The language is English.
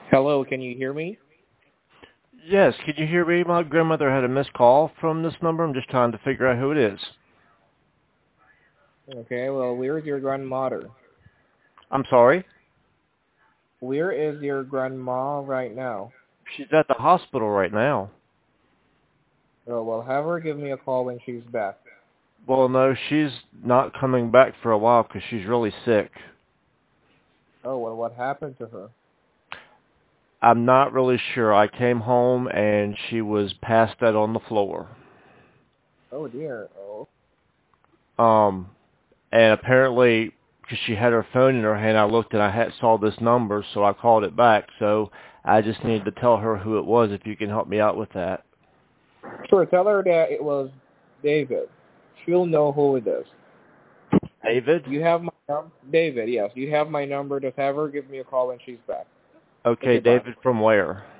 Hello, can you hear me? Yes, could you hear me? My grandmother had a missed call from this number. I'm just trying to figure out who it is. Okay, well, where is your grandmother? I'm sorry. Where is your grandma right now? She's at the hospital right now. Oh, well, have her give me a call when she's back. Well, no, she's not coming back for a while because she's really sick. Oh, well, what happened to her? I'm not really sure. I came home and she was passed out on the floor. Oh, dear. Oh, Um, and apparently, because she had her phone in her hand, I looked and saw this number, so I called it back. So I just needed to tell her who it was. If you can help me out with that. sure, tell her that it was David. She'll know who it is. David? You have my number? David, yes. You have my number. Just have her give me a call when she's back. Okay, Okay, bye. David from where?